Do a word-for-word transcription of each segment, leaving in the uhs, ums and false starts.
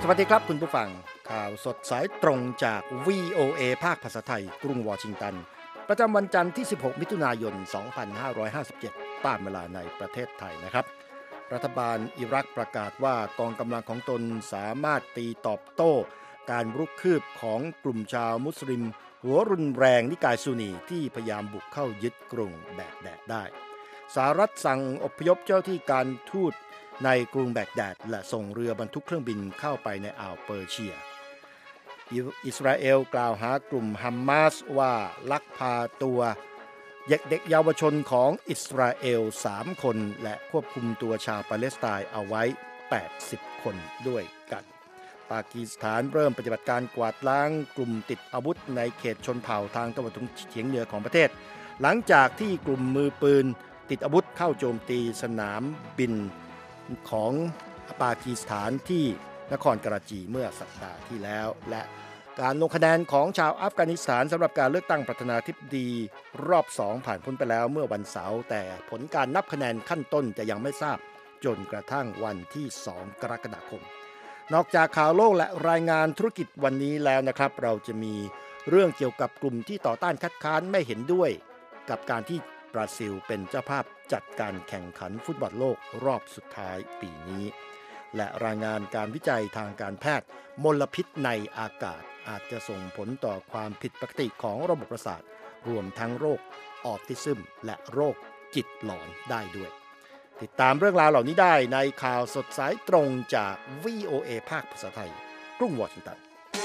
สวัสดีครับคุณผู้ฟังข่าวสดสายตรงจาก วี โอ เอ ภาคภาษาไทยกรุงวอชิงตันประจำวันจันทร์ที่ สิบหก มิถุนายน สองพันห้าร้อยห้าสิบเจ็ด ตามเวลาในประเทศไทยนะครับรัฐบาลอิรักประกาศว่ากองกำลังของตนสามารถตีตอบโต้การรุกคืบของกลุ่มชาวมุสลิมหัวรุนแรงนิกายซุนนีที่พยายามบุกเข้ายึดกรุงแบกแดดได้สหรัฐสั่งอพยพเจ้าที่การทูตในกรุงแบกแดดและส่งเรือบรรทุกเครื่องบินเข้าไปในอ่าวเปอร์เซียอิสราเอลกล่าวหากลุ่มฮัมมาสว่าลักพาตัวเด็กเยาวชนของอิสราเอลสามคนและควบคุมตัวชาวปาเลสไตน์เอาไว้แปดสิบคนด้วยกันปากีสถานเริ่มปฏิบัติการกวาดล้างกลุ่มติดอาวุธในเขตชนเผ่าทางตะวันตกเฉียงเหนือของประเทศหลังจากที่กลุ่มมือปืนติดอาวุธเข้าโจมตีสนามบินของปากีสถานที่นครกราจีเมื่อสัปดาห์ที่แล้วและการลงคะแนนของชาวอัฟกานิสถานสำหรับการเลือกตั้งประธานาธิบดีรอบสองผ่านพ้นไปแล้วเมื่อวันเสาร์แต่ผลการนับคะแนนขั้นต้นจะยังไม่ทราบจนกระทั่งวันที่สองกรกฎาคมนอกจากข่าวโลกและรายงานธุรกิจวันนี้แล้วนะครับเราจะมีเรื่องเกี่ยวกับกลุ่มที่ต่อต้านคัดค้านไม่เห็นด้วยกับการที่บราซิลเป็นเจ้าภาพจัดการแข่งขันฟุตบอลโลกรอบสุดท้ายปีนี้และรายงานการวิจัยทางการแพทย์มลพิษในอากาศอาจจะส่งผลต่อความผิดปกติของระบบประสาทรวมทั้งโรคออทิซึมและโรคจิตหลอนได้ด้วยติดตามเรื่องราวเหล่านี้ได้ในข่าวสดสายตรงจาก วี โอ เอ ภาคภาษาไทยกรุงวอชิงตัน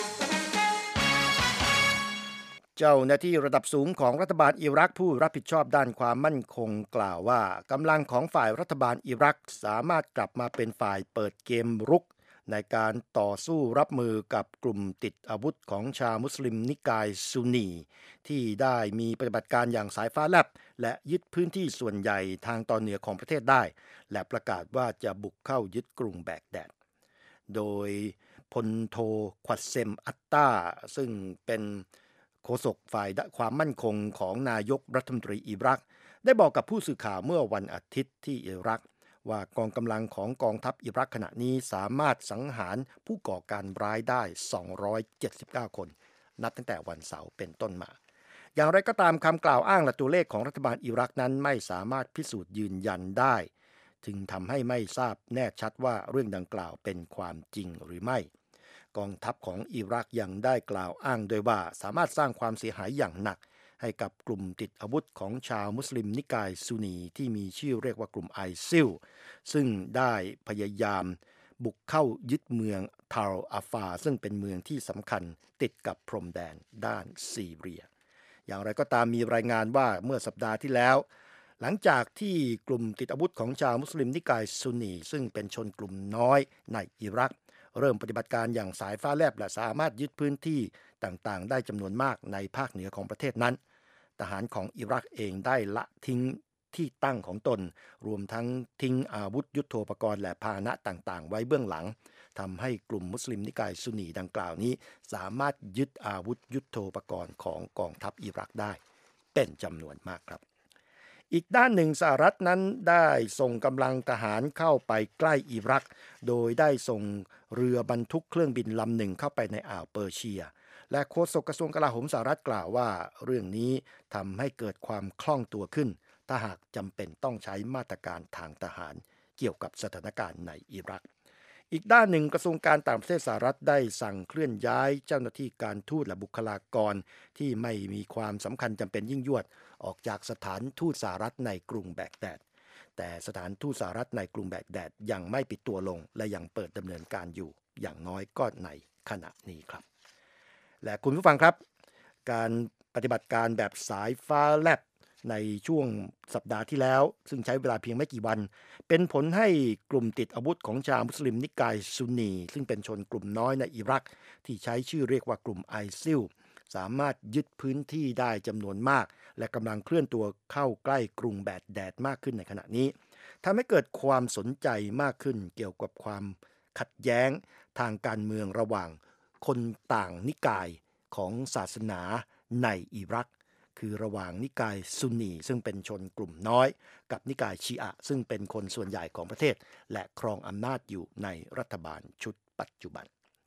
เจ้าหน้าที่ระดับสูงของรัฐบาลอิรักผู้รับผิดชอบด้านความมั่นคงกล่าวว่ากำลังของฝ่ายรัฐบาลอิรักสามารถกลับมาเป็นฝ่ายเปิดเกมรุกในการต่อสู้รับมือกับกลุ่มติดอาวุธของชาวมุสลิมนิกายซุนนีที่ได้มีปฏิบัติการอย่างสายฟ้าแลบและยึดพื้นที่ส่วนใหญ่ทางตอนเหนือของประเทศได้และประกาศว่าจะบุกเข้ายึดกรุงแบกแดดโดยพลโทควัดเซมอัตตาซึ่งเป็นโฆษกฝ่ายความมั่นคงของนายกรัฐมนตรีอิรักได้บอกกับผู้สื่อข่าวเมื่อวันอาทิตย์ที่อิรักว่ากองกำลังของกองทัพอิรักขณะนี้สามารถสังหารผู้ก่อการร้ายได้สองร้อยเจ็ดสิบเก้าคนนับตั้งแต่วันเสาร์เป็นต้นมาอย่างไรก็ตามคำกล่าวอ้างและตัวเลขของรัฐบาลอิรักนั้นไม่สามารถพิสูจน์ยืนยันได้จึงทำให้ไม่ทราบแน่ชัดว่าเรื่องดังกล่าวเป็นความจริงหรือไม่กองทัพของอิรักยังได้กล่าวอ้างโดยว่าสามารถสร้างความเสียหายอย่างหนักให้กับกลุ่มติดอาวุธของชาวมุสลิมนิกายซุนนีที่มีชื่อเรียกว่ากลุ่มไอซิลซึ่งได้พยายามบุกเข้ายึดเมืองทาลอาฟาซึ่งเป็นเมืองที่สำคัญติดกับพรมแดนด้านซีเรียอย่างไรก็ตามมีรายงานว่าเมื่อสัปดาห์ที่แล้วหลังจากที่กลุ่มติดอาวุธของชาวมุสลิมนิกายซุนนีซึ่งเป็นชนกลุ่มน้อยในอิรักเริ่มปฏิบัติการอย่างสายฟ้าแลบและสามารถยึดพื้นที่ต่างๆได้จำนวนมากในภาคเหนือของประเทศนั้นทหารของอิรักเองได้ละทิ้งที่ตั้งของตนรวมทั้งทิ้งอาวุธยุทโธปกรณ์และพาหนะต่างๆไว้เบื้องหลังทำให้กลุ่มมุสลิมนิกายซุนนีดังกล่าวนี้สามารถยึดอาวุธยุทโธปกรณ์ของกองทัพอิรักได้เป็นจำนวนมากครับอีกด้านหนึ่งสหรัฐนั้นได้ส่งกำลังทหารเข้าไปใกล้อิรักโดยได้ส่งเรือบรรทุกเครื่องบินลำหนึ่งเข้าไปในอ่าวเปอร์เซียและโฆษกกระทรวงกลาโหมสหรัฐกล่าวว่าเรื่องนี้ทำให้เกิดความคล่องตัวขึ้นถ้าหากจำเป็นต้องใช้มาตรการทางทหารเกี่ยวกับสถานการณ์ในอิรักอีกด้านหนึ่งกระทรวงการต่างประเทศสหรัฐได้สั่งเคลื่อนย้ายเจ้าหน้าที่การทูตและบุคลากรที่ไม่มีความสำคัญจำเป็นยิ่งยวดออกจากสถานทูตสหรัฐในกรุงแบกแดดแต่สถานทูตสหรัฐในกรุงแบกแดดยังไม่ปิดตัวลงและยังเปิดดำเนินการอยู่อย่างน้อยก็ในขณะนี้ครับและคุณผู้ฟังครับการปฏิบัติการแบบสายฟ้าแลบในช่วงสัปดาห์ที่แล้วซึ่งใช้เวลาเพียงไม่กี่วันเป็นผลให้กลุ่มติดอาวุธของชาวมุสลิมนิกายซุนนีซึ่งเป็นชนกลุ่มน้อยในอิรักที่ใช้ชื่อเรียกว่ากลุ่มไอซิลสามารถยึดพื้นที่ได้จำนวนมากและกำลังเคลื่อนตัวเข้าใกล้กรุงแบกแดดมากขึ้นในขณะนี้ทำให้เกิดความสนใจมากขึ้นเกี่ยวกับความขัดแย้งทางการเมืองระหว่างคนต่างนิกายของศาสนาในอิรักคือระหว่างนิกายซุนนีซึ่งเป็นชนกลุ่มน้อยกับนิกายชีอะห์ซึ่งเป็นคนส่วนใหญ่ของประเทศและครองอำนาจอยู่ในรัฐบาลชุดปัจจุบัน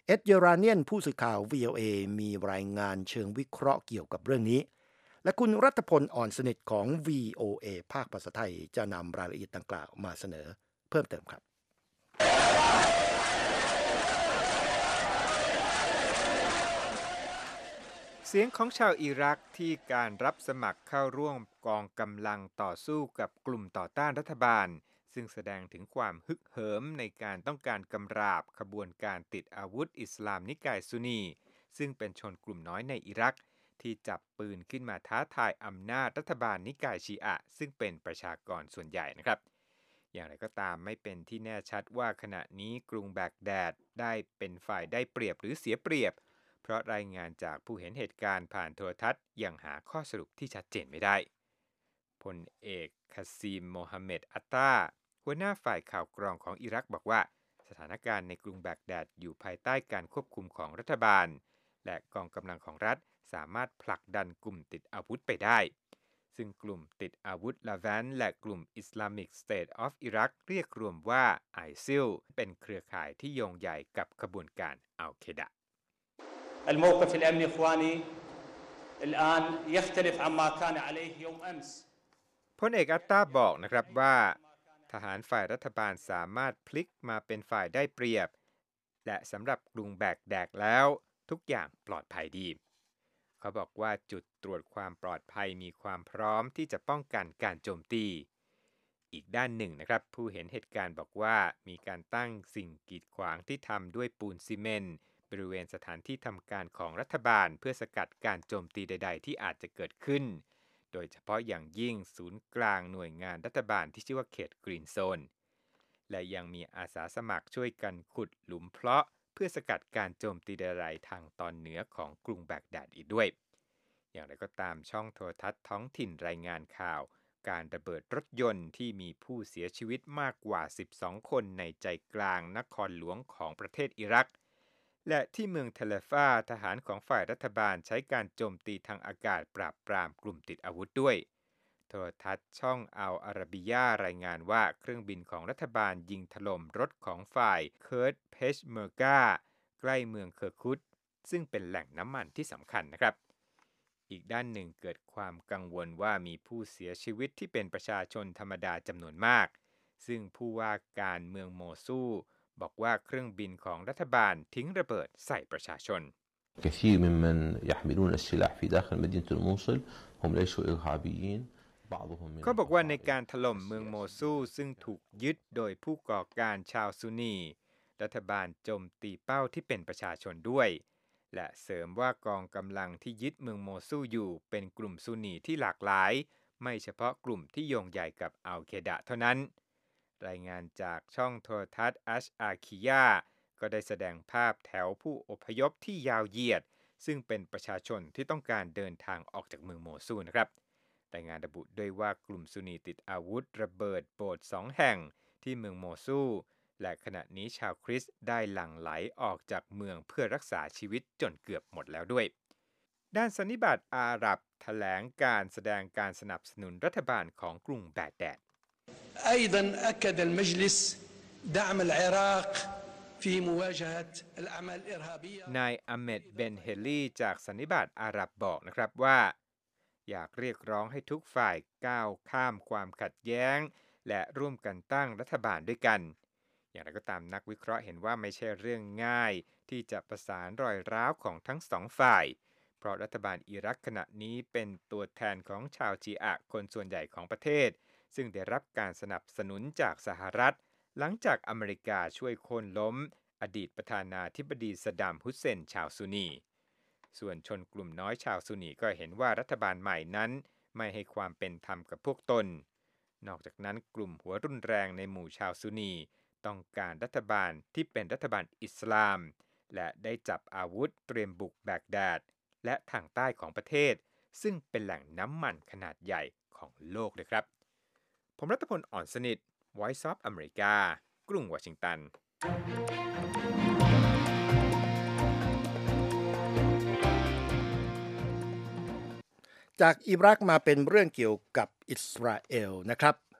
เอ็ดเยราเนียนผู้สื่อข่าว วี โอ เอ มีรายงานเชิงวิเคราะห์เกี่ยวกับเรื่องนี้และคุณรัฐพลอ่อนสนิทของ วี โอ เอ ภาคภาษาไทยจะนำรายละเอียดดังกล่าวมาเสนอเพิ่มเติมครับเสียงของชาวอิรักที่การรับสมัครเข้าร่วมกองกำลังต่อสู้กับกลุ่มต่อต้านรัฐบาลซึ่งแสดงถึงความฮึกเหิมในการต้องการกำราบขบวนการติดอาวุธอิสลามนิกายซุนนีซึ่งเป็นชนกลุ่มน้อยในอิรักที่จับปืนขึ้นมาท้าทายอำนาจรัฐบาลนิกายชีอะซึ่งเป็นประชากรส่วนใหญ่นะครับอย่างไรก็ตามไม่เป็นที่แน่ชัดว่าขณะนี้กรุงแบกแดดได้เป็นฝ่ายได้เปรียบหรือเสียเปรียบเพราะรายงานจากผู้เห็นเหตุการณ์ผ่านโทรทัศน์ยังหาข้อสรุปที่ชัดเจนไม่ได้พลเอกคาซีมโมฮัมเหม็ดอัตตาหัวหน้าฝ่ายข่าวกรองของอิรักบอกว่าสถานการณ์ในกรุงแบกแดดอยู่ภายใต้การควบคุมของรัฐบาลและกองกำลังของรัฐสามารถผลักดันกลุ่มติดอาวุธไปได้ซึ่งกลุ่มติดอาวุธลาแวนและกลุ่ม Islamic State of Iraq เรียกรวมว่า ไอ ซิล เป็นเครือข่ายที่โยงใหญ่กับขบวนการอัลเคดะ الموقف الأمني إخواني الآن يختلف عما كان عليه يوم أمس พลเอกอัตตาบอกนะครับว่าทหารฝ่ายรัฐบาลสามารถพลิกมาเป็นฝ่ายได้เปรียบและสำหรับกรุงแบกแดดแล้วทุกอย่างปลอดภัยดีเขาบอกว่าจุดตรวจความปลอดภัยมีความพร้อมที่จะป้องกันการโจมตีอีกด้านหนึ่งนะครับผู้เห็นเหตุการณ์บอกว่ามีการตั้งสิ่งกีดขวางที่ทำด้วยปูนซีเมนต์บริเวณสถานที่ทำการของรัฐบาลเพื่อสกัดการโจมตีใดๆที่อาจจะเกิดขึ้นโดยเฉพาะอย่างยิ่งศูนย์กลางหน่วยงานรัฐบาลที่ชื่อว่าเขตกรีนโซนและยังมีอาสาสมัครช่วยกันขุดหลุมเพาะเพื่อสกัดการโจมตีใดๆทางตอนเหนือของกรุงแบกแดดอีกด้วยอย่างไรก็ตามช่องโทรทัศน์ท้องถิ่นรายงานข่าวการระเบิดรถยนต์ที่มีผู้เสียชีวิตมากกว่าสิบสองคนในใจกลางนครหลวงของประเทศอิรักและที่เมืองเทเลฟาทหารของฝ่ายรัฐบาลใช้การโจมตีทางอากาศปราบปรามกลุ่มติดอาวุธด้วยโทรทัศน์ช่องอัลอาราบิยารายงานว่าเครื่องบินของรัฐบาลยิงถล่มรถของฝ่ายเคิร์ตเพชเมอร์กาใกล้เมืองเคอร์คุตซึ่งเป็นแหล่งน้ำมันที่สำคัญนะครับอีกด้านหนึ่งเกิดความกังวลว่ามีผู้เสียชีวิตที่เป็นประชาชนธรรมดาจำนวนมากซึ่งผู้ว่าการเมืองโมซูลบอกว่าเครื่องบินของรัฐบาลทิ้งระเบิดใส่ประชาชน كثير ممن يحملون السلاح في داخل مدينة الموصل هم ليسوا إرهابيين بعضهم من เขาบอกว่าในการถล่มเมืองโมซูลซึ่งถูกยึดโดยผู้ก่อการชาวซุนนีรัฐบาลโจมตีเป้าที่เป็นประชาชนด้วยและเสริมว่ากองกำลังที่ยึดเมืองโมซูลอยู่เป็นกลุ่มซุนนีที่หลากหลายไม่เฉพาะกลุ่มที่โยงใหญ่กับอัลเคดะเท่านั้นรายงานจากช่องโทรทัศน์อัชอาคิยาก็ได้แสดงภาพแถวผู้อพยพที่ยาวเหยียดซึ่งเป็นประชาชนที่ต้องการเดินทางออกจากเมืองโมซูลนะครับรายงานระบุด้วยว่ากลุ่มซุนนีติดอาวุธระเบิดโบสถ์สองแห่งที่เมืองโมซูลและขณะนี้ชาวคริสต์ได้หลั่งไหลออกจากเมืองเพื่อรักษาชีวิตจนเกือบหมดแล้วด้วยด้านสันนิบาตอาหรับแถลงการแสดงการสนับสนุนรัฐบาลของกรุงแบกแดด أيضا أكد المجلس دعم العراق في مواجهة الأعمال الإرهابية นายอะเมดเบนเฮลีจากสันนิบาตอาหรับบอกนะครับว่าอยากเรียกร้องให้ทุกฝ่ายก้าวข้ามความขัดแย้งและร่วมกันตั้งรัฐบาลด้วยกันอย่างไรก็ตามนักวิเคราะห์เห็นว่าไม่ใช่เรื่องง่ายที่จะประสานรอยร้าวของทั้งสองฝ่ายเพราะรัฐบาลอิรักขณะนี้เป็นตัวแทนของชาวชีอะห์คนส่วนใหญ่ของประเทศซึ่งได้รับการสนับสนุนจากสหรัฐหลังจากอเมริกาช่วยโค่นล้มอดีตประธานาธิบดีซัดดัม ฮุสเซนชาวซุนนีส่วนชนกลุ่มน้อยชาวซุนนีก็เห็นว่ารัฐบาลใหม่นั้นไม่ให้ความเป็นธรรมกับพวกตนนอกจากนั้นกลุ่มหัวรุนแรงในหมู่ชาวซุนนีต้องการรัฐบาลที่เป็นรัฐบาลอิสลามและได้จับอาวุธเตรียมบุกแบกแดดและทางใต้ของประเทศซึ่งเป็นแหล่งน้ำมันขนาดใหญ่ของโลกเลยครับผมรัตพลอ่อนสนิท Voice of America กรุงวอชิงตันจากอิรักมาเป็นเรื่องเกี่ยวกับอิสราเอลนะครับ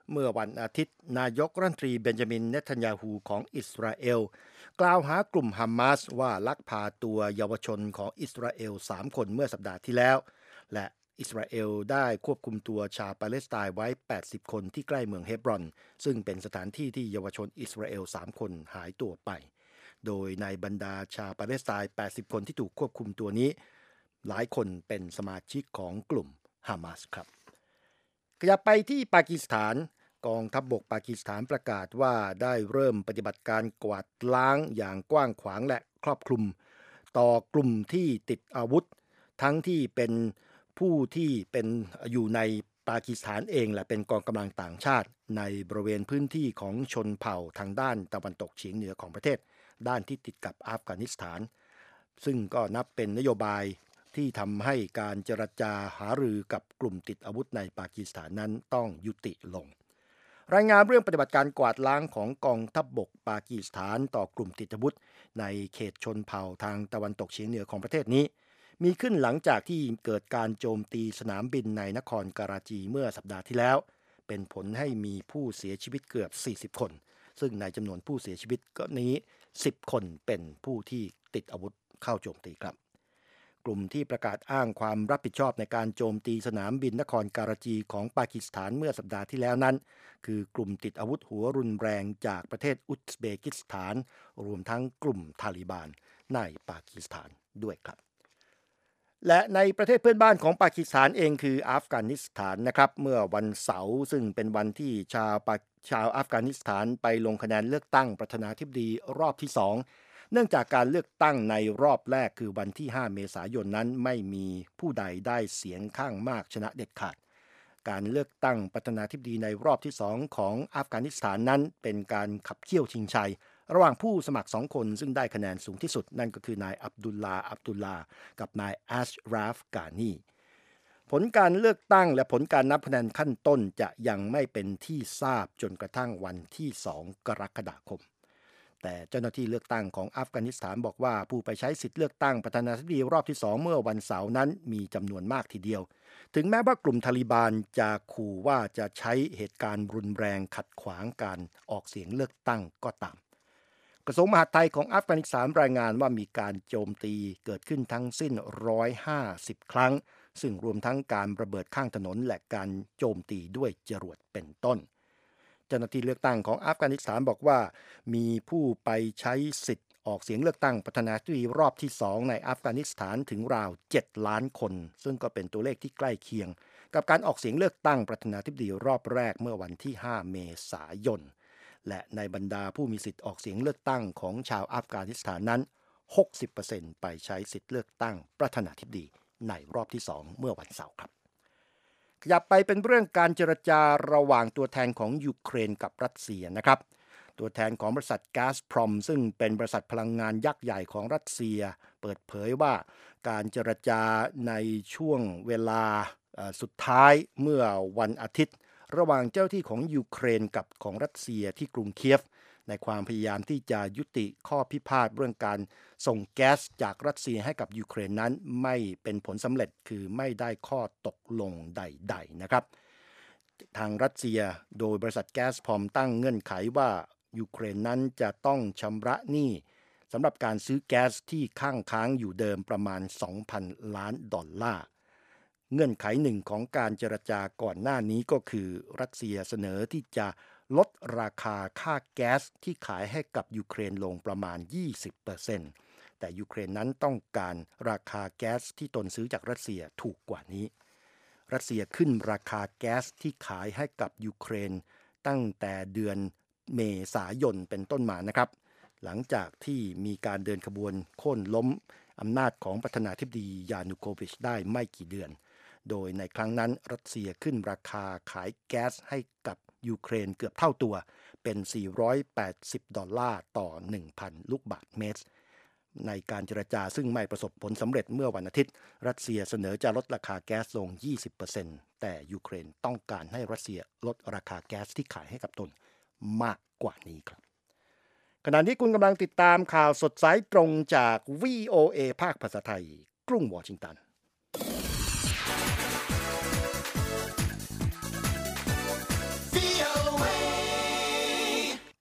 เมื่อวันอาทิตย์นายกรัฐมนตรีเบนจามินเนทันยาฮูของอิสราเอลกล่าวหากลุ่มฮามาสว่าลักพาตัวเยาวชนของอิสราเอลสามคนเมื่อสัปดาห์ที่แล้วและอิสราเอลได้ควบคุมตัวชาวปาเลสไตน์ไว้แปดสิบคนที่ใกล้เมืองเฮบรอนซึ่งเป็นสถานที่ที่เยาวชนอิสราเอลสามคนหายตัวไปโดยในบรรดาชาวปาเลสไตน์แปดสิบคนที่ถูกควบคุมตัวนี้หลายคนเป็นสมาชิกของกลุ่มฮามาสครับขยับไปที่ปากีสถานกองทัพบกปากีสถานประกาศว่าได้เริ่มปฏิบัติการกวาดล้างอย่างกว้างขวางและครอบคลุมต่อกลุ่มที่ติดอาวุธทั้งที่เป็นผู้ที่เป็นอยู่ในปากีสถานเองและเป็นกองกำลังต่างชาติในบริเวณพื้นที่ของชนเผ่าทางด้านตะวันตกเฉียงเหนือของประเทศด้านที่ติดกับอัฟกานิสถานซึ่งก็นับเป็นนโยบายที่ทำให้การเจรจาหารือกับกลุ่มติดอาวุธในปากีสถานนั้นต้องยุติลงรายงานเรื่องปฏิบัติการกวาดล้างของกองทัพบกปากีสถานต่อกลุ่มติดอาวุธในเขตชนเผ่าทางตะวันตกเฉียงเหนือของประเทศนี้มีขึ้นหลังจากที่เกิดการโจมตีสนามบินในนครการาจีเมื่อสัปดาห์ที่แล้วเป็นผลให้มีผู้เสียชีวิตเกือบสี่สิบคนซึ่งในจำนวนผู้เสียชีวิตก็นี้สิบคนเป็นผู้ที่ติดอาวุธเข้าโจมตีครับกลุ่มที่ประกาศอ้างความรับผิดชอบในการโจมตีสนามบินนครการาจีของปากีสถานเมื่อสัปดาห์ที่แล้วนั้นคือกลุ่มติดอาวุธหัวรุนแรงจากประเทศอุซเบกิสถานรวมทั้งกลุ่มทาลิบานในปากีสถานด้วยครับและในประเทศเพื่อนบ้านของปากีสถานเองคืออัฟกานิสถานนะครับเมื่อวันเสาร์ซึ่งเป็นวันที่ชาวปาชาวอัฟกานิสถานไปลงคะแนนเลือกตั้งประธานาธิบดีรอบที่สองเนื่องจากการเลือกตั้งในรอบแรกคือวันที่ห้าเมษายนนั้นไม่มีผู้ใดได้เสียงข้างมากชนะเด็ดขาดการเลือกตั้งประธานาธิบดีในรอบที่สองของอัฟกานิสถานนั้นเป็นการขับเคี่ยวชิงชัยระหว่างผู้สมัครสองคนซึ่งได้คะแนนสูงที่สุดนั่นก็คือนายอับดุลลาอับดุลลากับนายอัชราฟกานีผลการเลือกตั้งและผลการนับคะแนนขั้นต้นจะยังไม่เป็นที่ทราบจนกระทั่งวันที่สองกรกฎาคมแต่เจ้าหน้าที่เลือกตั้งของอัฟกานิสถานบอกว่าผู้ไปใช้สิทธิเลือกตั้งประธานาธิบดีรอบที่สองเมื่อวันเสาร์นั้นมีจำนวนมากทีเดียวถึงแม้ว่ากลุ่มทาลิบานจะขู่ว่าจะใช้เหตุการณ์รุนแรงขัดขวางการออกเสียงเลือกตั้งก็ตามกระทรวงมหาดไทยของอัฟกานิสถานรายงานว่ามีการโจมตีเกิดขึ้นทั้งสิ้นหนึ่งร้อยห้าสิบครั้งซึ่งรวมทั้งการระเบิดข้างถนนและการโจมตีด้วยจรวดเป็นต้นเจ้าหน้าที่เลือกตั้งของอัฟกานิสถานบอกว่ามีผู้ไปใช้สิทธิ์ออกเสียงเลือกตั้งประธานาธิบดีรอบที่สองในอัฟกานิสถานถึงราวเจ็ดล้านคนซึ่งก็เป็นตัวเลขที่ใกล้เคียงกับการออกเสียงเลือกตั้งประธานาธิบดีรอบแรกเมื่อวันที่ห้าเมษายนและในบรรดาผู้มีสิทธิ์ออกเสียงเลือกตั้งของชาวอัฟกานิสถานนั้น หกสิบเปอร์เซ็นต์ ไปใช้สิทธิ์เลือกตั้งประธานาธิบดีในรอบที่สองเมื่อวันเสาร์ครับขยับไปเป็นเรื่องการเจรจาระหว่างตัวแทนของยูเครนกับรัสเซียนะครับตัวแทนของบริษัทก๊าซพรอมซึ่งเป็นบริษัทพลังงานยักษ์ใหญ่ของรัสเซียเปิดเผยว่าการเจรจาในช่วงเวลาสุดท้ายเมื่อวันอาทิตย์ระหว่างเจ้าที่ของยูเครนกับของรัสเซียที่กรุงเคียฟในความพยายามที่จะยุติข้อพิพาทเรื่องการส่งแก๊สจากรัสเซียให้กับยูเครนนั้นไม่เป็นผลสำเร็จคือไม่ได้ข้อตกลงใดๆนะครับทางรัสเซียโดยบริษัทแก๊สพรอมตั้งเงื่อนไขว่ายูเครนนั้นจะต้องชำระหนี้สำหรับการซื้อแก๊สที่ค้างค้างอยู่เดิมประมาณ สองพัน ล้านดอลลาร์เงื่อนไขหนึ่งของการเจรจาก่อนหน้านี้ก็คือรัสเซียเสนอที่จะลดราคาค่าแก๊สที่ขายให้กับยูเครนลงประมาณ ยี่สิบเปอร์เซ็นต์ แต่ยูเครนนั้นต้องการราคาแก๊สที่ตนซื้อจากรัสเซียถูกกว่านี้รัสเซียขึ้นราคาแก๊สที่ขายให้กับยูเครนตั้งแต่เดือนเมษายนเป็นต้นมานะครับหลังจากที่มีการเดินขบวนโค่นล้มอำนาจของประธานาธิบดียานูโควิชได้ไม่กี่เดือนโดยในครั้งนั้นรัสเซียขึ้นราคาขายแก๊สให้กับยูเครนเกือบเท่าตัวเป็นสี่ร้อยแปดสิบดอลลาร์ต่อ หนึ่งพัน ลูกบาศก์เมตรในการเจรจาซึ่งไม่ประสบผลสำเร็จเมื่อวันอาทิตย์รัสเซียเสนอจะลดราคาแก๊สลง ยี่สิบเปอร์เซ็นต์ แต่ยูเครนต้องการให้รัสเซียลดราคาแก๊สที่ขายให้กับตนมากกว่านี้ครับขณะที่คุณกำลังติดตามข่าวสดสายตรงจาก วี โอ เอ ภาคภาษาไทยกรุงวอชิงตัน วี โอ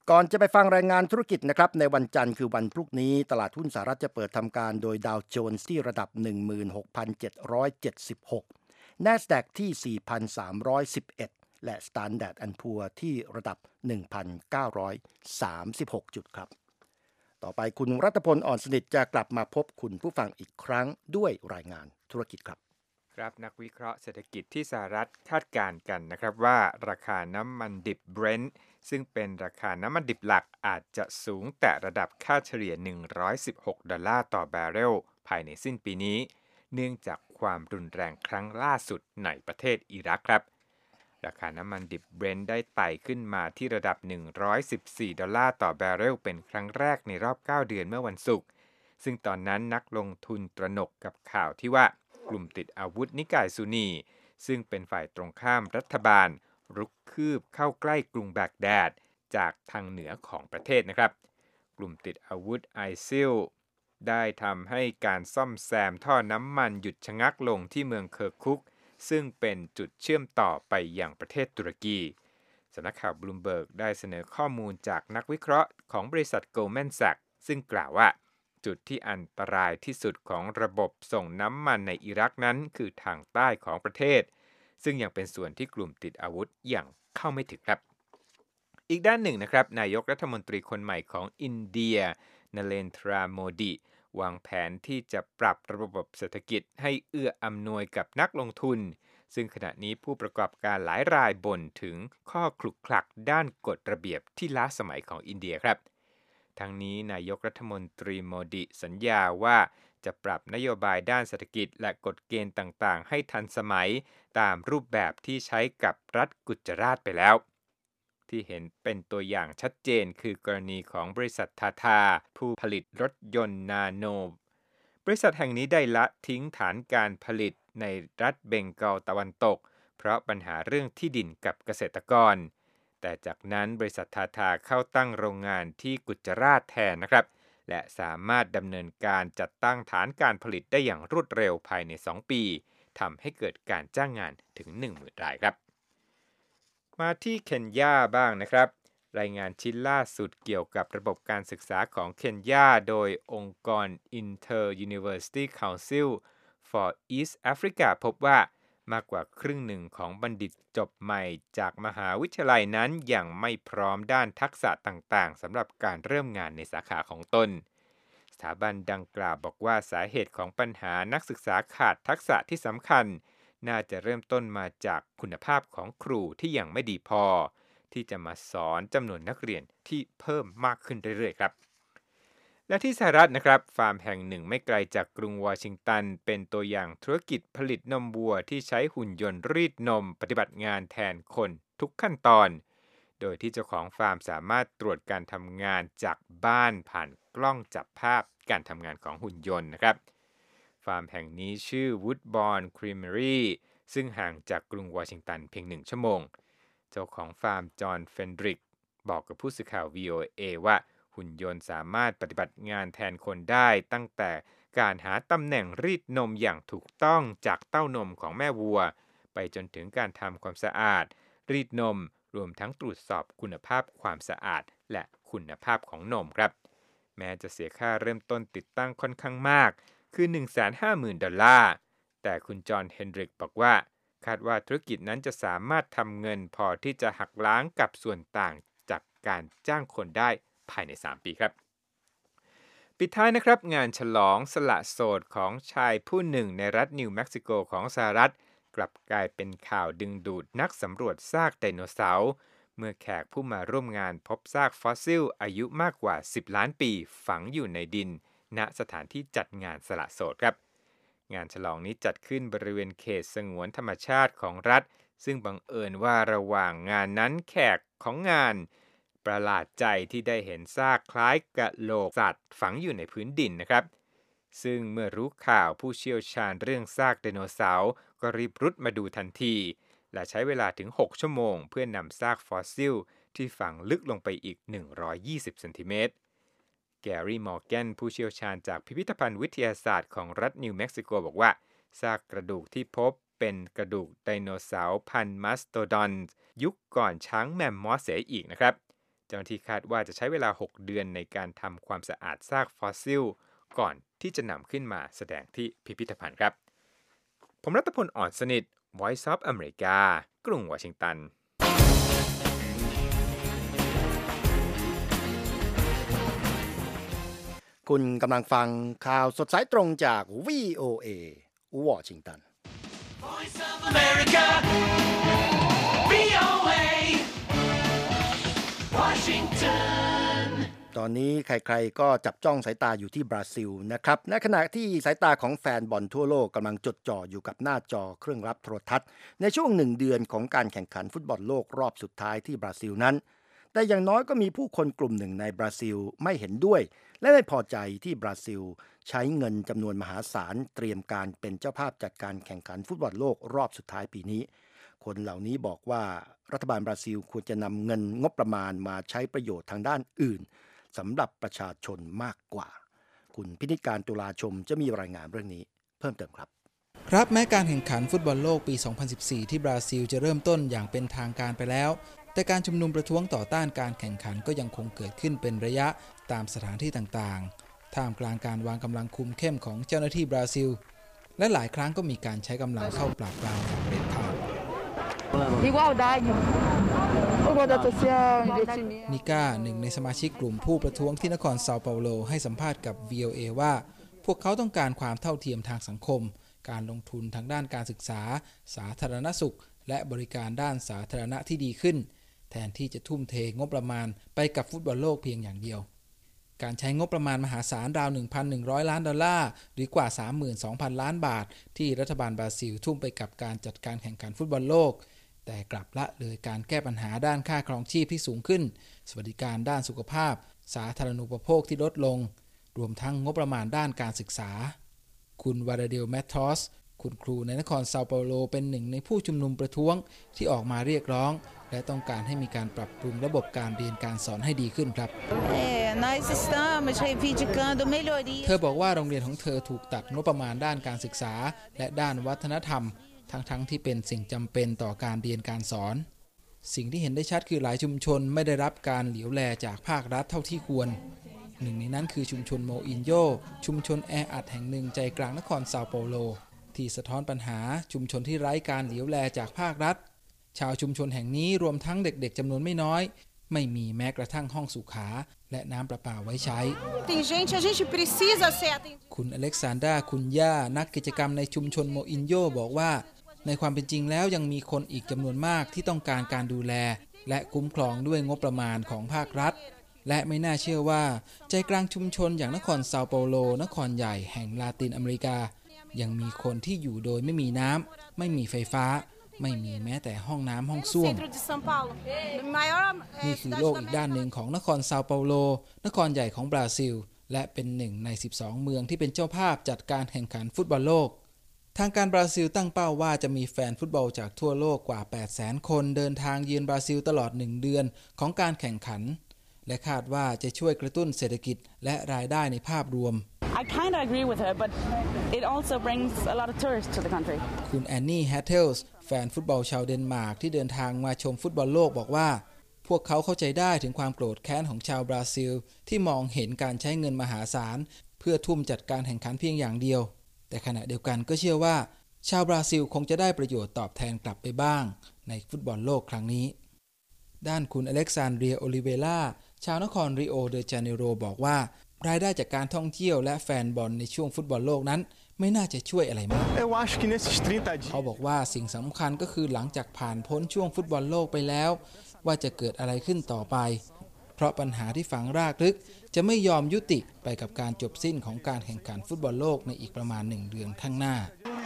ก่อนจะไปฟังรายงานธุรกิจนะครับในวันจันทร์คือวันพรุ่งนี้ตลาดหุ้นสหรัฐจะเปิดทำการโดยดาวโจนส์ที่ระดับ หนึ่งหมื่นหกพันเจ็ดร้อยเจ็ดสิบหก NASDAQ ที่ สี่พันสามร้อยสิบเอ็ด และ Standard แอนด์ พูร์ ที่ระดับ หนึ่งพันเก้าร้อยสามสิบหก จุดครับต่อไปคุณรัตพลอ่อนสนิทจะกลับมาพบคุณผู้ฟังอีกครั้งด้วยรายงานธุรกิจครับครับนักวิเคราะห์เศรษฐกิจที่สหรัฐคาดการณ์กันนะครับว่าราคาน้ำมันดิบ Brent ซึ่งเป็นราคาน้ำมันดิบหลักอาจจะสูงแต่ระดับค่าเฉลี่ยหนึ่งร้อยสิบหกดอลลาร์ต่อบาร์เรลภายในสิ้นปีนี้เนื่องจากความรุนแรงครั้งล่าสุดในประเทศอิรักครับราคาน้ำมันดิบ Brent ได้ไต่ขึ้นมาที่ระดับหนึ่งร้อยสิบสี่ดอลลาร์ต่อบาร์เรลเป็นครั้งแรกในรอบเก้าเดือนเมื่อวันศุกร์ซึ่งตอนนั้นนักลงทุนตระหนกกับข่าวที่ว่ากลุ่มติดอาวุธนิกายซุนนีซึ่งเป็นฝ่ายตรงข้ามรัฐบาลรุกคืบเข้าใกล้กรุงแบกแดดจากทางเหนือของประเทศนะครับกลุ่มติดอาวุธไอซิลได้ทำให้การซ่อมแซมท่อน้ำมันหยุดชะงักลงที่เมืองเคอร์คุกซึ่งเป็นจุดเชื่อมต่อไปยังประเทศตุรกีสำนักข่าวบลูมเบิร์กได้เสนอข้อมูลจากนักวิเคราะห์ของบริษัท Goldman Sachs ซึ่งกล่าวว่าจุดที่อันตรายที่สุดของระบบส่งน้ำมันในอิรักนั้นคือทางใต้ของประเทศซึ่งยังเป็นส่วนที่กลุ่มติดอาวุธยังเข้าไม่ถึงครับอีกด้านหนึ่งนะครับนายกรัฐมนตรีคนใหม่ของอินเดียนเรนทรา โมดีวางแผนที่จะปรับระบบเศรษฐกิจให้เอื้ออำนวยกับนักลงทุนซึ่งขณะนี้ผู้ประกอบการหลายรายบ่นถึงข้อขลุกคลักด้านกฎระเบียบที่ล้าสมัยของอินเดียครับทั้งนี้นายกรัฐมนตรีโมดีสัญญาว่าจะปรับนโยบายด้านเศรษฐกิจและกฎเกณฑ์ต่างๆให้ทันสมัยตามรูปแบบที่ใช้กับรัฐกุจราตไปแล้วที่เห็นเป็นตัวอย่างชัดเจนคือกรณีของบริษัททาทาผู้ผลิตรถยนต์นาโนบริษัทแห่งนี้ได้ละทิ้งฐานการผลิตในรัฐเบงกอลตะวันตกเพราะปัญหาเรื่องที่ดินกับเกษตรกรแต่จากนั้นบริษัททาทาเข้าตั้งโรงงานที่กุจราตแทนนะครับและสามารถดำเนินการจัดตั้งฐานการผลิตได้อย่างรวดเร็วภายในสองปีทำให้เกิดการจ้างงานถึง หนึ่งหมื่น รายครับมาที่เคนยาบ้างนะครับรายงานชิ้นล่าสุดเกี่ยวกับระบบการศึกษาของเคนยาโดยองค์กร Inter-University Council for East Africa พบว่ามากกว่าครึ่งหนึ่งของบัณฑิตจบใหม่จากมหาวิทยาลัยนั้นยังไม่พร้อมด้านทักษะต่างๆสำหรับการเริ่มงานในสาขาของตนสถาบันดังกล่าวบอกว่าสาเหตุของปัญหานักศึกษาขาดทักษะที่สำคัญน่าจะเริ่มต้นมาจากคุณภาพของครูที่ยังไม่ดีพอที่จะมาสอนจำนวนนักเรียนที่เพิ่มมากขึ้นเรื่อยๆครับและที่สหรัฐนะครับฟาร์มแห่งหนึ่งไม่ไกลจากกรุงวอชิงตันเป็นตัวอย่างธุรกิจผลิตนมวัวที่ใช้หุ่นยนต์รีดนมปฏิบัติงานแทนคนทุกขั้นตอนโดยที่เจ้าของฟาร์มสามารถตรวจการทำงานจากบ้านผ่านกล้องจับภาพการทำงานของหุ่นยนต์นะครับฟาร์มแห่งนี้ชื่อ Woodbourne Creamery ซึ่งห่างจากกรุงวอชิงตันเพียงหนึ่งชั่วโมงเจ้าของฟาร์มจอห์นเฟนดริกบอกกับผู้สื่อข่าว วี โอ เอ ว่าหุ่นยนต์สามารถปฏิบัติงานแทนคนได้ตั้งแต่การหาตำแหน่งรีดนมอย่างถูกต้องจากเต้านมของแม่วัวไปจนถึงการทำความสะอาดรีดนมรวมทั้งตรวจสอบคุณภาพความสะอาดและคุณภาพของนมครับแม้จะเสียค่าเริ่มต้นติดตั้งค่อนข้างมากคือ หนึ่งแสนห้าหมื่น ดอลลาร์แต่คุณจอห์นเฮนดริกบอกว่าคาดว่าธุรกิจนั้นจะสามารถทำเงินพอที่จะหักล้างกับส่วนต่างจากการจ้างคนได้ภายในสามปีครับปิดท้ายนะครับงานฉลองสละโสดของชายผู้หนึ่งในรัฐนิวเม็กซิโกของสหรัฐกลับกลายเป็นข่าวดึงดูดนักสำรวจซากไดโนเสาร์เมื่อแขกผู้มาร่วมงานพบซากฟอสซิลอายุมากกว่าสิบล้านปีฝังอยู่ในดินณสถานที่จัดงานสละโสดครับงานฉลองนี้จัดขึ้นบริเวณเขตสงวนธรรมชาติของรัฐซึ่งบังเอิญว่าระหว่างงานนั้นแขกของงานประหลาดใจที่ได้เห็นซากคล้ายกะโหลกสัตว์ฝังอยู่ในพื้นดินนะครับซึ่งเมื่อรู้ข่าวผู้เชี่ยวชาญเรื่องซากไดโนเสาร์ก็รีบรุดมาดูทันทีและใช้เวลาถึงหกชั่วโมงเพื่อนำซากฟอสซิลที่ฝังลึกลงไปอีกหนึ่งร้อยยี่สิบเซนติเมตรแกรี่มอร์แกนผู้เชี่ยวชาญจากพิพิธภัณฑ์วิทยาศาสตร์ของรัฐนิวเม็กซิโกบอกว่าซากกระดูกที่พบเป็นกระดูกไดโนเสาร์พันธุ์มัสโตดอนยุคก่อนช้างแมมมอสเสียอีกนะครับเจ้าหน้าที่คาดว่าจะใช้เวลาหกเดือนในการทำความสะอาดซากฟอสซิลก่อนที่จะนำขึ้นมาแสดงที่พิพิธภัณฑ์ครับผมรัตพล อ่อนสนิท Voice of America กรุงวอชิงตันคุณกำลังฟังข่าวสดสายตรงจาก วี โอ เอ วอชิงตัน Voice of America วี โอ เอ Washington ตอนนี้ใครๆก็จับจ้องสายตาอยู่ที่บราซิลนะครับในขณะที่สายตาของแฟนบอลทั่วโลกกำลังจดจ่ออยู่กับหน้าจอเครื่องรับโทรทัศน์ในช่วงหนึ่งเดือนของการแข่งขันฟุตบอลโลกรอบสุดท้ายที่บราซิลนั้นแต่อย่างน้อยก็มีผู้คนกลุ่มหนึ่งในบราซิลไม่เห็นด้วยและไม่พอใจที่บราซิลใช้เงินจำนวนมหาศาลเตรียมการเป็นเจ้าภาพจัดการแข่งขันฟุตบอลโลกรอบสุดท้ายปีนี้คนเหล่านี้บอกว่ารัฐบาลบราซิลควรจะนำเงินงบประมาณมาใช้ประโยชน์ทางด้านอื่นสำหรับประชาชนมากกว่าคุณพินิจการตุลาชมจะมีรายงานเรื่องนี้เพิ่มเติมครับครับแม้การแข่งขันฟุตบอลโลกปี สองพันสิบสี่ ที่บราซิลจะเริ่มต้นอย่างเป็นทางการไปแล้วแต่การชุมนุมประท้วงต่อต้านการแข่งขันก็ยังคงเกิดขึ้นเป็นระยะตามสถานที่ต่างๆท่ามกลางการวางกำลังคุมเข้มของเจ้าหน้าที่บราซิลและหลายครั้งก็มีการใช้กำลังเข้าปราบปรามอย่างเด็ดขาดนิก้าหนึ่งในสมาชิกกลุ่มผู้ประท้วงที่นครเซาเปาโลให้สัมภาษณ์กับ วี โอ เอ ว่าพวกเขาต้องการความเท่าเทียมทางสังคมการลงทุนทางด้านการศึกษาสาธารณสุขและบริการด้านสาธารณะที่ดีขึ้นแทนที่จะทุ่มเทงบประมาณไปกับฟุตบอลโลกเพียงอย่างเดียวการใช้งบประมาณมหาศาลราว หนึ่งพันหนึ่งร้อย ล้านดอลลาร์หรือกว่า สามหมื่นสองพัน ล้านบาทที่รัฐบาลบราซิลทุ่มไปกับการจัดการแข่งขันฟุตบอลโลกแต่กลับละเลยการแก้ปัญหาด้านค่าครองชีพที่สูงขึ้นสวัสดิการด้านสุขภาพสาธารณูปโภคที่ลดลงรวมทั้งงบประมาณด้านการศึกษาคุณวาราเดลแมททอสคุณครูในนครเซาเปาโลเป็นหนึ่งในผู้ชุมนุมประท้วงที่ออกมาเรียกร้องและต้องการให้มีการปรับปรุงระบบการเรียนการสอนให้ดีขึ้นครับเธอบอกว่าโรงเรียนของเธอถูกตัดงบประมาณด้านการศึกษาและด้านวัฒนธรรมทั้งๆที่เป็นสิ่งจำเป็นต่อการเรียนการสอนสิ่งที่เห็นได้ชัดคือหลายชุมชนไม่ได้รับการเหลียวแลจากภาครัฐเท่าที่ควรหนึ่งในนั้นคือชุมชนโมอินโยชุมชนแออัดแห่งหนึ่งใจกลางนครเซาเปาโลที่สะท้อนปัญหาชุมชนที่ไร้การเหลียวแลจากภาครัฐชาวชุมชนแห่งนี้รวมทั้งเด็กๆจำนวนไม่น้อยไม่มีแม้กระทั่งห้องสุขาและน้ำประปาไว้ใช้คุณอเล็กซานดราคุนย่านักกิจกรรมในชุมชนโมอินโยบอกว่าในความเป็นจริงแล้วยังมีคนอีกจำนวนมากที่ต้องการการดูแลและคุ้มครองด้วยงบประมาณของภาครัฐและไม่น่าเชื่อว่าใจกลางชุมชนอย่างนครเซาเปาโลนครใหญ่แห่งลาตินอเมริกายังมีคนที่อยู่โดยไม่มีน้ำไม่มีไฟฟ้าไม่มีแม้แต่ห้องน้ำห้องส้วมนี่คือโลกอีกด้านหนึ่งของนครเซาเปาโลนครใหญ่ของบราซิลและเป็นหนึ่งในสิบสองเมืองที่เป็นเจ้าภาพจัดการแข่งขันฟุตบอลโลกทางการบราซิลตั้งเป้าว่าจะมีแฟนฟุตบอลจากทั่วโลกกว่า แปดแสน คนเดินทางเยือนบราซิลตลอดหนึ่งเดือนของการแข่งขันและคาดว่าจะช่วยกระตุ้นเศรษฐกิจและรายได้ในภาพรวม I kind of agree with her, but it also brings a lot of tourists to the country. คุณแอนนี่แฮตเทลส์แฟนฟุตบอลชาวเดนมาร์กที่เดินทางมาชมฟุตบอลโลกบอกว่าพวกเขาเข้าใจได้ถึงความโกรธแค้นของชาวบราซิลที่มองเห็นการใช้เงินมหาศาลเพื่อทุ่มจัดการแข่งขันเพียงอย่างเดียวแต่ขณะเดียวกันก็เชื่อว่าชาวบราซิลคงจะได้ประโยชน์ตอบแทนกลับไปบ้างในฟุตบอลโลกครั้งนี้ด้านคุณอเล็กซานเดรียโอลิเวล่าชาวนครริโอเดจาเนโรบอกว่ารายได้จากการท่องเที่ยวและแฟนบอลในช่วงฟุตบอลโลกนั้นไม่น่าจะช่วยอะไรมากเขาบอกว่าสิ่งสำคัญก็คือหลังจากผ่านพ้นช่วงฟุตบอลโลกไปแล้วว่าจะเกิดอะไรขึ้นต่อไปเพราะปัญหาที่ฝังรากลึกจะไม่ยอมยุติไปกับการจบสิ้นของการแข่งขันฟุตบอลโลกในอีกประมาณหนึ่งเดือนข้างหน้า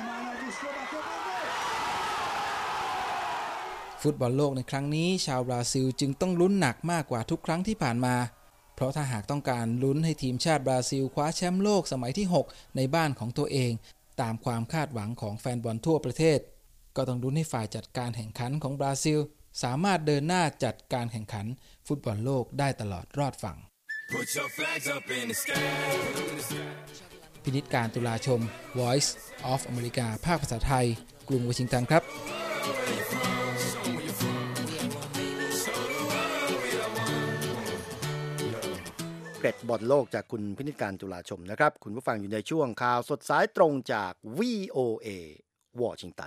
ฟุตบอลโลกในครั้งนี้ชาวบราซิลจึงต้องลุ้นหนักมากกว่าทุกครั้งที่ผ่านมาเพราะถ้าหากต้องการลุ้นให้ทีมชาติบราซิลคว้าแชมป์โลกสมัยที่หกในบ้านของตัวเองตามความคาดหวังของแฟนบอลทั่วประเทศก็ต้องลุ้นให้ฝ่ายจัดการแข่งขันของบราซิลสามารถเดินหน้าจัดการแข่งขันฟุตบอลโลกได้ตลอดรอดฝั่งพินิจการตุลาชม Voice of America ภาคภาษาไทยกรุงวอชิงตันครับเกร็ดบอลโลกจากคุณพินิจการจุฬาชมนะครับคุณผู้ฟังอยู่ในช่วงข่าวสดสายตรงจาก วี โอ เอ วอชิงตัน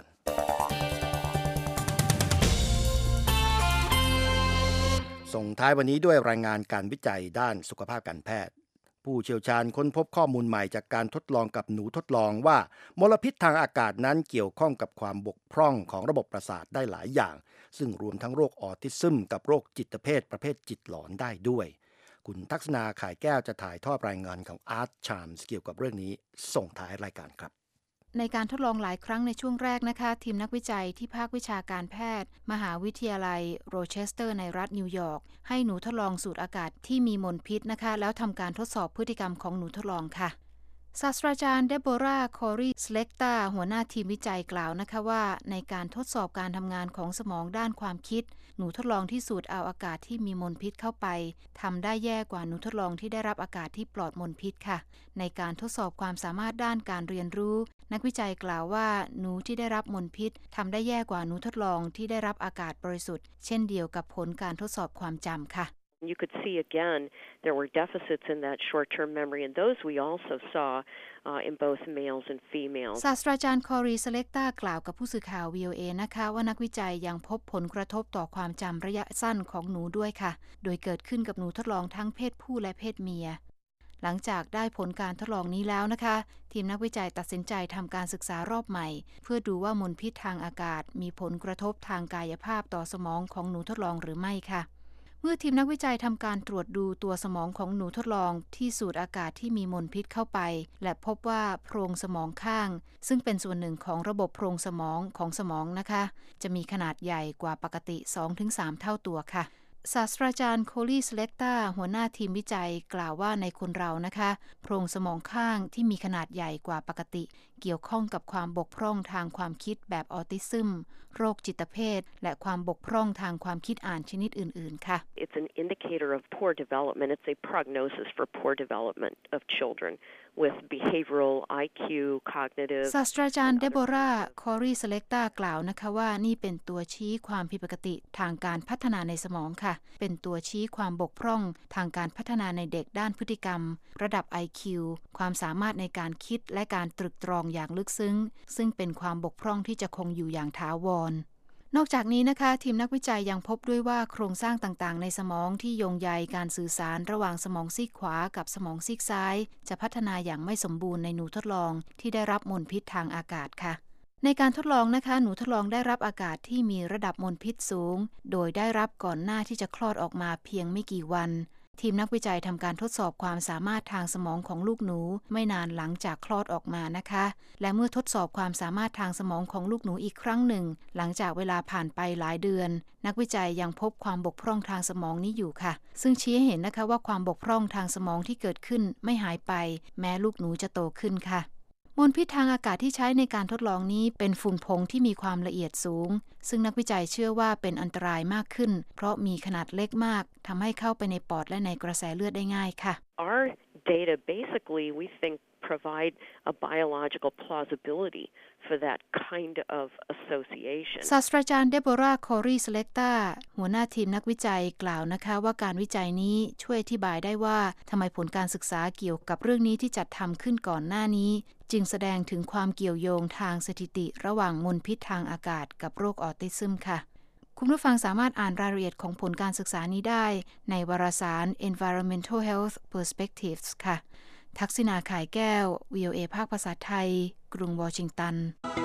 ส่งท้ายวันนี้ด้วยรายงานการวิจัยด้านสุขภาพการแพทย์ผู้เชี่ยวชาญค้นพบข้อมูลใหม่จากการทดลองกับหนูทดลองว่ามลพิษทางอากาศนั้นเกี่ยวข้องกับความบกพร่องของระบบประสาทได้หลายอย่างซึ่งรวมทั้งโรคออทิซึมกับโรคจิตเภทประเภทจิตหลอนได้ด้วยคุณทักษณาข่ายแก้วจะถ่ายทอดรายงานของอาร์ตชามส์เกี่ยวกับเรื่องนี้ส่งท้ายรายการครับในการทดลองหลายครั้งในช่วงแรกนะคะทีมนักวิจัยที่ภาควิชาการแพทย์มหาวิทยาลัยโรเชสเตอร์ในรัฐนิวยอร์กให้หนูทดลองสูดอากาศที่มีมลพิษนะคะแล้วทำการทดสอบพฤติกรรมของหนูทดลองค่ะศาสตราจารย์เดโบราคอรีสเล็กตาหัวหน้าทีมวิจัยกล่าวนะคะว่าในการทดสอบการทำงานของสมองด้านความคิดหนูทดลองที่สูดเอาอากาศที่มีมลพิษเข้าไปทำได้แย่กว่าหนูทดลองที่ได้รับอากาศที่ปลอดมลพิษค่ะในการทดสอบความสามารถด้านการเรียนรู้นักวิจัยกล่าวว่าหนูที่ได้รับมลพิษทำได้แย่กว่าหนูทดลองที่ได้รับอากาศบริสุทธิ์เช่นเดียวกับผลการทดสอบความจำค่ะ You could see again there were deficits in that short-term memory, and those we also saw uh, in both males and females. ศาสตราจารย์คอรีสเล็กตากล่าวกับผู้สื่อข่าว วี โอ เอ นะคะว่านักวิจัยยังพบผลกระทบต่อความจำระยะสั้นของหนูด้วยค่ะโดยเกิดขึ้นกับหนูทดลองทั้งเพศผู้และเพศเมียหลังจากได้ผลการทดลองนี้แล้วนะคะทีมนักวิจัยตัดสินใจทำการศึกษารอบใหม่เพื่อดูว่ามลพิษทางอากาศมีผลกระทบทางกายภาพต่อสมองของหนูทดลองหรือไม่ค่ะเมื่อทีมนักวิจัยทำการตรวจดูตัวสมองของหนูทดลองที่สูดอากาศที่มีมลพิษเข้าไปและพบว่าโพรงสมองข้างซึ่งเป็นส่วนหนึ่งของระบบโพรงสมองของสมองนะคะจะมีขนาดใหญ่กว่าปกติ สองถึงสาม เท่าตัวค่ะศาสตราจารย์โคลีสเล็กตาหัวหน้าทีมวิจัยกล่าวว่าในคนเรานะคะโพรงสมองข้างที่มีขนาดใหญ่กว่าปกติเกี่ยวข้องกับความบกพร่องทางความคิดแบบออทิซึมโรคจิตเภทและความบกพร่องทางความคิดอ่านชนิดอื่นๆค่ะ It's an indicator of poor development. It's a prognosis for poor development of children with behavioral ไอ คิว cognitive ศาสตราจารย์เดโบราคอรีสเล็กตากล่าวนะคะว่านี่เป็นตัวชี้ความผิดปกติทางการพัฒนาในสมองค่ะเป็นตัวชี้ความบกพร่องทางการพัฒนาในเด็กด้านพฤติกรรมระดับ ไอ คิว ความสามารถในการคิดและการตรึกตรองอย่างลึกซึ้งซึ่งเป็นความบกพร่องที่จะคงอยู่อย่างถาวรนอกจากนี้นะคะทีมนักวิจัยยังพบด้วยว่าโครงสร้างต่างๆในสมองที่โยงใยการสื่อสารระหว่างสมองซีกขวากับสมองซีกซ้ายจะพัฒนาอย่างไม่สมบูรณ์ในหนูทดลองที่ได้รับมลพิษทางอากาศค่ะในการทดลองนะคะหนูทดลองได้รับอากาศที่มีระดับมลพิษสูงโดยได้รับก่อนหน้าที่จะคลอดออกมาเพียงไม่กี่วันทีมนักวิจัยทำการทดสอบความสามารถทางสมองของลูกหนูไม่นานหลังจากคลอดออกมานะคะและเมื่อทดสอบความสามารถทางสมองของลูกหนูอีกครั้งหนึ่งหลังจากเวลาผ่านไปหลายเดือนนักวิจัยยังพบความบกพร่องทางสมองนี้อยู่ค่ะซึ่งชี้ให้เห็นนะคะว่าความบกพร่องทางสมองที่เกิดขึ้นไม่หายไปแม้ลูกหนูจะโตขึ้นค่ะมลพิษทางอากาศที่ใช้ในการทดลองนี้เป็นฝุ่นผงที่มีความละเอียดสูงซึ่งนักวิจัยเชื่อว่าเป็นอันตรายมากขึ้นเพราะมีขนาดเล็กมากทำให้เข้าไปในปอดและในกระแสเลือดได้ง่ายค่ะ Our data basically we think provide a biological plausibility for that kind of association ศาสตราจารย์เดโบราคอรีสเล็กตาหัวหน้าทีมนักวิจัยกล่าวนะคะว่าการวิจัยนี้ช่วยอธิบายได้ว่าทำไมผลการศึกษาเกี่ยวกับเรื่องนี้ที่จัดทำขึ้นก่อนหน้านี้จึงแสดงถึงความเกี่ยวโยงทางสถิติระหว่างมลพิษทางอากาศกับโรคออทิซึมค่ะคุณผู้ฟังสามารถอ่านรายละเอียดของผลการศึกษานี้ได้ในวารสาร Environmental Health Perspectives ค่ะทักษิณาข่ายแก้ว วี โอ เอ ภาคภาษาไทยกรุงวอชิงตัน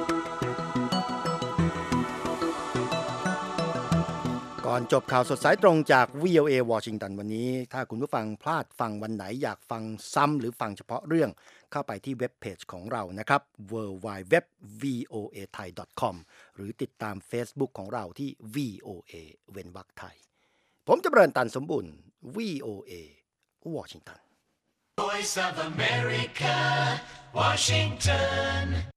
ก่อนจบข่าวสดสายตรงจาก วี โอ เอ วอชิงตันวันนี้ถ้าคุณผู้ฟังพลาดฟังวันไหนอยากฟังซ้ำหรือฟังเฉพาะเรื่องเข้าไปที่เว็บเพจของเรานะครับ ดับเบิลยู ดับเบิลยู ดับเบิลยู ดอท วี โอ เอ ไทย ดอท คอม หรือติดตาม Facebook ของเราที่ วี โอ เอ เว้นวรรคไทยผมจำเริญตันสมบุญ วี โอ เอ วอชิงตัน Voice of America, Washington